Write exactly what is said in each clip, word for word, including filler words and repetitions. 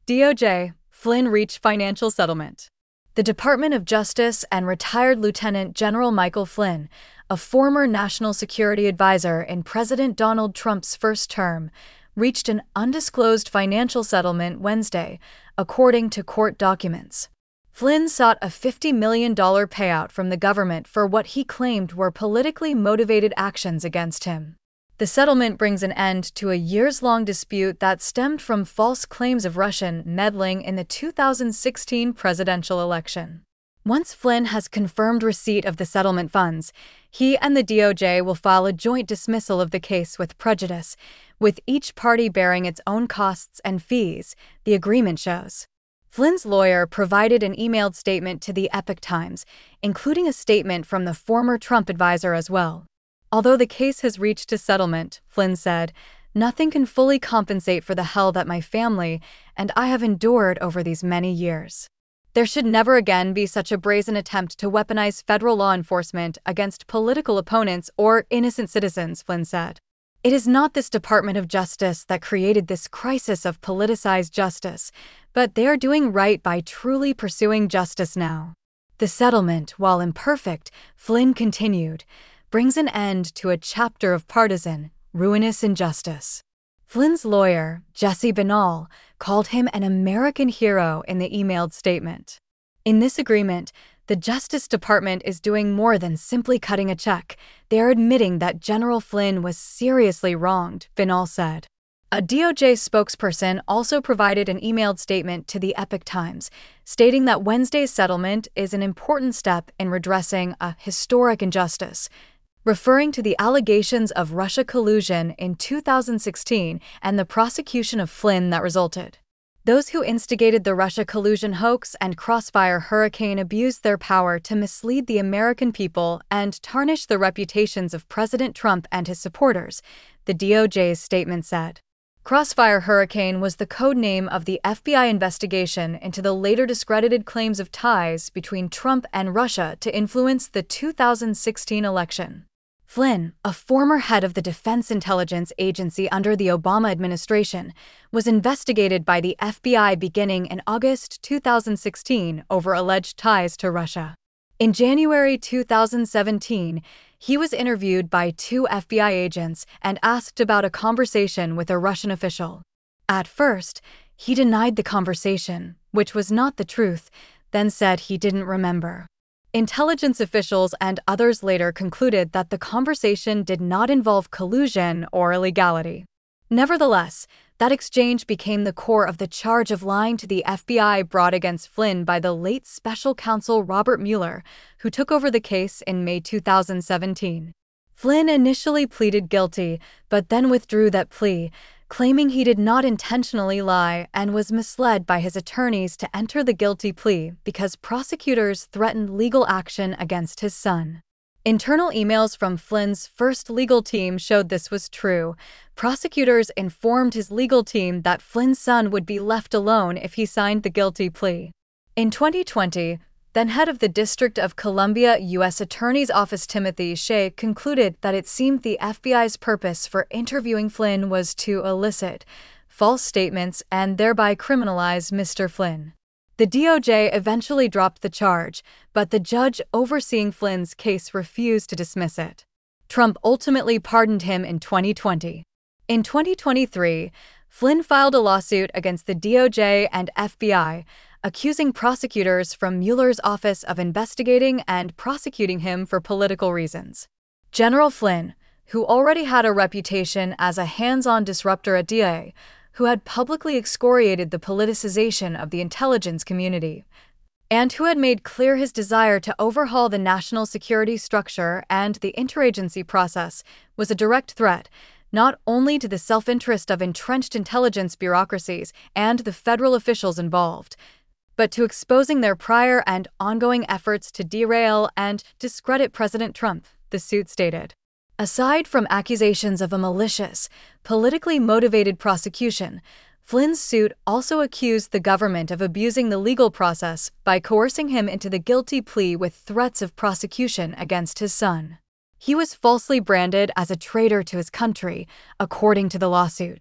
D O J, Flynn reach financial settlement. The Department of Justice and retired Lieutenant General Michael Flynn, a former national security advisor in President Donald Trump's first term, reached an undisclosed financial settlement Wednesday, according to court documents. Flynn sought a fifty million dollars payout from the government for what he claimed were politically motivated actions against him. The settlement brings an end to a years-long dispute that stemmed from false claims of Russian meddling in the two thousand sixteen presidential election. Once Flynn has confirmed receipt of the settlement funds, he and the D O J will file a joint dismissal of the case with prejudice, with each party bearing its own costs and fees, the agreement shows. Flynn's lawyer provided an emailed statement to the Epoch Times, including a statement from the former Trump advisor as well. Although the case has reached a settlement, Flynn said, nothing can fully compensate for the hell that my family and I have endured over these many years. There should never again be such a brazen attempt to weaponize federal law enforcement against political opponents or innocent citizens, Flynn said. It is not this Department of Justice that created this crisis of politicized justice, but they are doing right by truly pursuing justice now. The settlement, while imperfect, Flynn continued, brings an end to a chapter of partisan, ruinous injustice. Flynn's lawyer, Jesse Binnall, called him an American hero in the emailed statement. In this agreement, the Justice Department is doing more than simply cutting a check. They are admitting that General Flynn was seriously wronged, Binnall said. A D O J spokesperson also provided an emailed statement to the Epoch Times, stating that Wednesday's settlement is an important step in redressing a historic injustice, referring to the allegations of Russia collusion in two thousand sixteen and the prosecution of Flynn that resulted. Those who instigated the Russia collusion hoax and Crossfire Hurricane abused their power to mislead the American people and tarnish the reputations of President Trump and his supporters, the D O J's statement said. Crossfire Hurricane was the code name of the F B I investigation into the later discredited claims of ties between Trump and Russia to influence the two thousand sixteen election. Flynn, a former head of the Defense Intelligence Agency under the Obama administration, was investigated by the F B I beginning in August two thousand sixteen over alleged ties to Russia. In January two thousand seventeen, he was interviewed by two F B I agents and asked about a conversation with a Russian official. At first, he denied the conversation, which was not the truth, then said he didn't remember. Intelligence officials and others later concluded that the conversation did not involve collusion or illegality. Nevertheless, that exchange became the core of the charge of lying to the F B I brought against Flynn by the late special counsel Robert Mueller, who took over the case in May two thousand seventeen. Flynn initially pleaded guilty, but then withdrew that plea, claiming he did not intentionally lie and was misled by his attorneys to enter the guilty plea because prosecutors threatened legal action against his son. Internal emails from Flynn's first legal team showed this was true. Prosecutors informed his legal team that Flynn's son would be left alone if he signed the guilty plea. In twenty twenty, then head of the District of Columbia U S Attorney's Office Timothy Shea concluded that it seemed the F B I's purpose for interviewing Flynn was to elicit false statements and thereby criminalize Mister Flynn. The D O J eventually dropped the charge, but the judge overseeing Flynn's case refused to dismiss it. Trump ultimately pardoned him in twenty twenty. In twenty twenty-three, Flynn filed a lawsuit against the D O J and F B I, accusing prosecutors from Mueller's Office of investigating and prosecuting him for political reasons. General Flynn, who already had a reputation as a hands-on disruptor at D A, who had publicly excoriated the politicization of the intelligence community, and who had made clear his desire to overhaul the national security structure and the interagency process, was a direct threat not only to the self-interest of entrenched intelligence bureaucracies and the federal officials involved, but to exposing their prior and ongoing efforts to derail and discredit President Trump, the suit stated. Aside from accusations of a malicious, politically motivated prosecution, Flynn's suit also accused the government of abusing the legal process by coercing him into the guilty plea with threats of prosecution against his son. He was falsely branded as a traitor to his country, according to the lawsuit.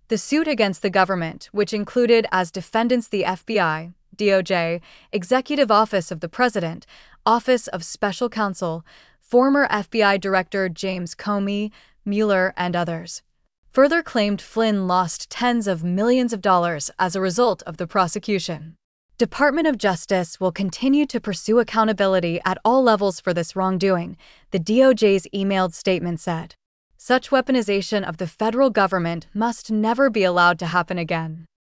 The suit against the government, which included as defendants the F B I, D O J, Executive Office of the President, Office of Special Counsel, former F B I Director James Comey, Mueller, and others, further claimed Flynn lost tens of millions of dollars as a result of the prosecution. Department of Justice will continue to pursue accountability at all levels for this wrongdoing, the D O J's emailed statement said. Such weaponization of the federal government must never be allowed to happen again.